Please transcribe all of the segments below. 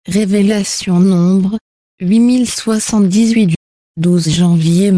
Révélation Nombre, 8078 du 12 janvier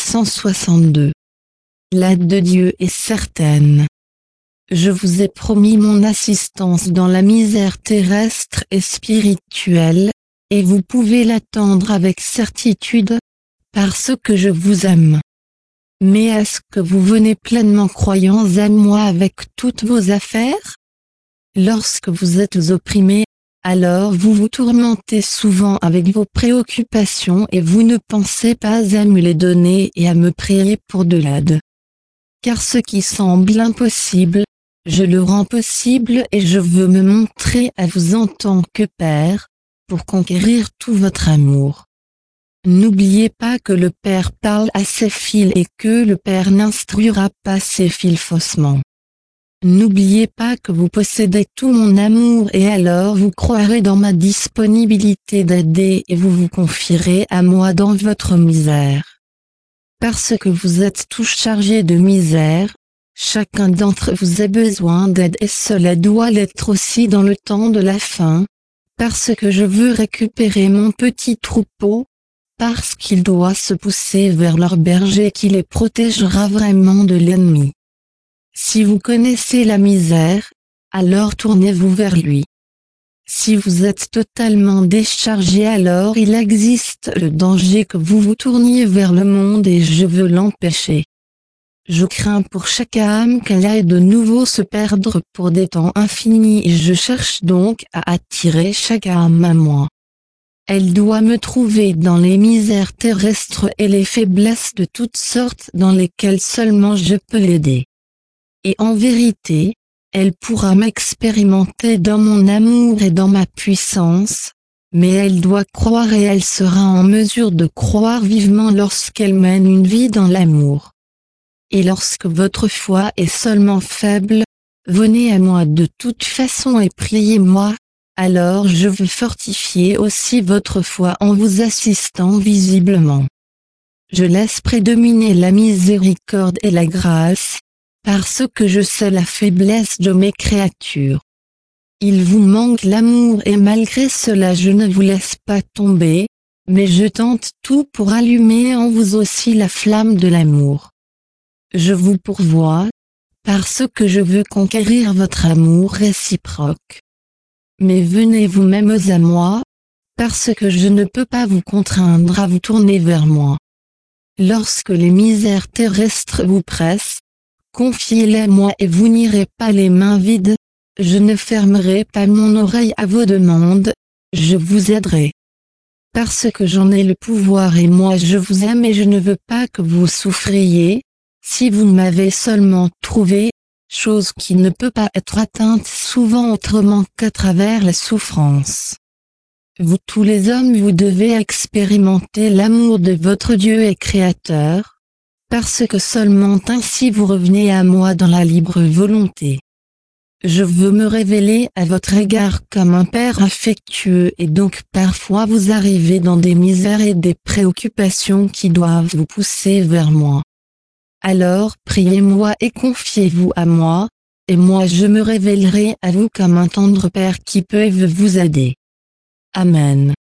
1962. L'aide de Dieu est certaine. Je vous ai promis mon assistance dans la misère terrestre et spirituelle, et vous pouvez l'attendre avec certitude, parce que je vous aime. Mais est-ce que vous venez pleinement croyants à moi avec toutes vos affaires? Lorsque vous êtes opprimés, alors vous vous tourmentez souvent avec vos préoccupations et vous ne pensez pas à me les donner et à me prier pour de l'aide. Car ce qui semble impossible, je le rends possible et je veux me montrer à vous en tant que Père, pour conquérir tout votre amour. N'oubliez pas que le Père parle à ses fils et que le Père n'instruira pas ses fils faussement. N'oubliez pas que vous possédez tout mon amour et alors vous croirez dans ma disponibilité d'aider et vous vous confierez à moi dans votre misère. Parce que vous êtes tous chargés de misère, chacun d'entre vous a besoin d'aide et cela doit l'être aussi dans le temps de la fin, parce que je veux récupérer mon petit troupeau, parce qu'il doit se pousser vers leur berger qui les protégera vraiment de l'ennemi. Si vous connaissez la misère, alors tournez-vous vers lui. Si vous êtes totalement déchargé, alors il existe le danger que vous vous tourniez vers le monde et je veux l'empêcher. Je crains pour chaque âme qu'elle aille de nouveau se perdre pour des temps infinis et je cherche donc à attirer chaque âme à moi. Elle doit me trouver dans les misères terrestres et les faiblesses de toutes sortes dans lesquelles seulement je peux l'aider. Et en vérité, elle pourra m'expérimenter dans mon amour et dans ma puissance, mais elle doit croire et elle sera en mesure de croire vivement lorsqu'elle mène une vie dans l'amour. Et lorsque votre foi est seulement faible, venez à moi de toute façon et priez-moi, alors je veux fortifier aussi votre foi en vous assistant visiblement. Je laisse prédominer la miséricorde et la grâce, parce que je sais la faiblesse de mes créatures. Il vous manque l'amour et malgré cela je ne vous laisse pas tomber, mais je tente tout pour allumer en vous aussi la flamme de l'amour. Je vous pourvois, parce que je veux conquérir votre amour réciproque. Mais venez vous-mêmes à moi, parce que je ne peux pas vous contraindre à vous tourner vers moi. Lorsque les misères terrestres vous pressent, confiez-les à moi et vous n'irez pas les mains vides, je ne fermerai pas mon oreille à vos demandes, je vous aiderai. Parce que j'en ai le pouvoir et moi je vous aime et je ne veux pas que vous souffriez, si vous m'avez seulement trouvé, chose qui ne peut pas être atteinte souvent autrement qu'à travers la souffrance. Vous tous les hommes vous devez expérimenter l'amour de votre Dieu et Créateur, parce que seulement ainsi vous revenez à moi dans la libre volonté. Je veux me révéler à votre égard comme un Père affectueux et donc parfois vous arrivez dans des misères et des préoccupations qui doivent vous pousser vers moi. Alors priez-moi et confiez-vous à moi, et moi je me révélerai à vous comme un tendre Père qui peut et veut vous aider. Amen.